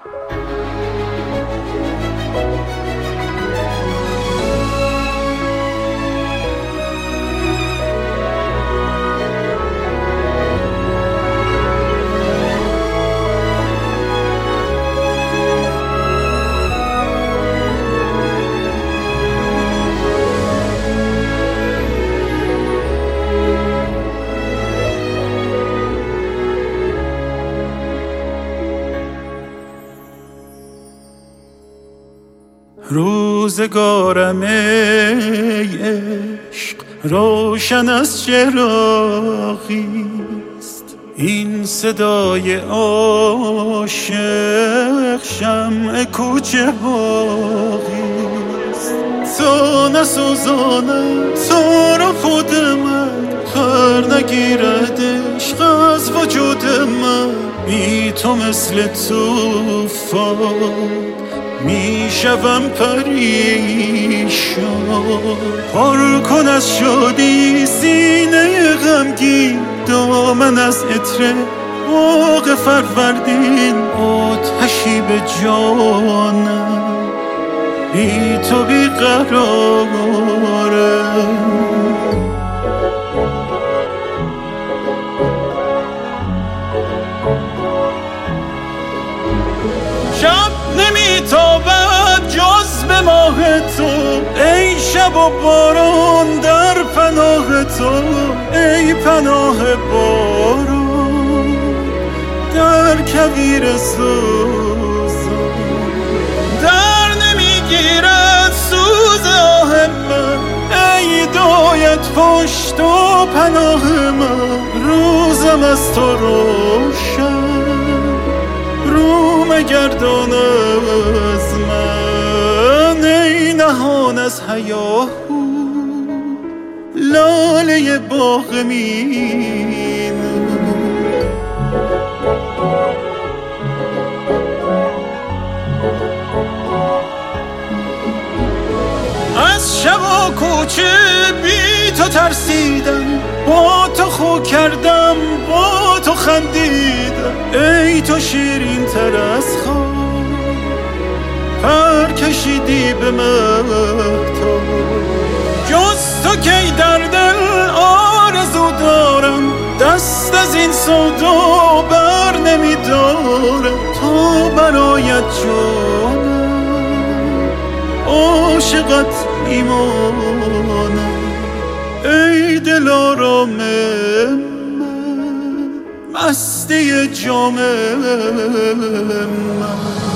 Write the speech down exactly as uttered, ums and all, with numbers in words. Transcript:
روزگارم ای عشق روشن از چراغیست، این صدای عاشق شمع کوچه باغیست. تو نسوزانم تو را خود من، خر نگیرد عشق از وجود من. بی تو مثل توفان میشوم پریشان. پر کن از شادی سینه غمگین، دامن از عطر باغ فروردین. آتشی به جانم بی تو بی قرارم. شب نمیتابد جز به ماه تو، ای شب و باران در پناه تو. ای پناه باران در کویر سوزان، در نمیگیرد سوز آه من. ای دایت پشت و پناه من، روزم از تو روشن رو مگردان از من. ای نهان از هیاهو لاله باغ مینو. از شب و کوچه بی تو ترسیدم، با تو خو کردم با تو خندیدم. ای تو شیرین تر از خواب پر کشیدی به مهتاب. جز تو کی در دل آرزو دارم، دست از این سودا بر نمیدارم. تو برایت جانم عاشقت ایمانم. ای دلارام من مستی جام من.